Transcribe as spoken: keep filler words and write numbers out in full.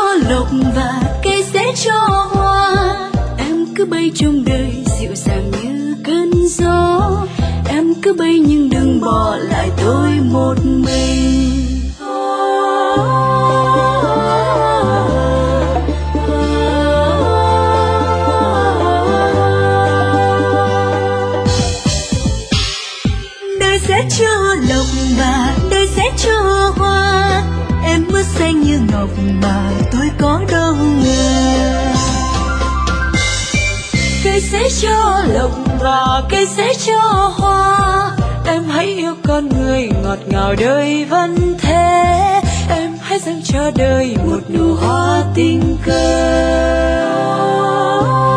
lộc và cây sẽ cho hoa. Em cứ bay trong đời dịu dàng như cơn gió. Em cứ bay nhưng đừng bỏ lại tôi một mình. Đời sẽ cho lộc và đời sẽ cho hoa. Em mưa xanh như ngọc mà tôi có đâu ngờ. Cây sẽ cho lộc và cây sẽ cho hoa. Em hãy yêu con người ngọt ngào đời vẫn thế. Em hãy dâng cho đời một nụ hoa tình cờ.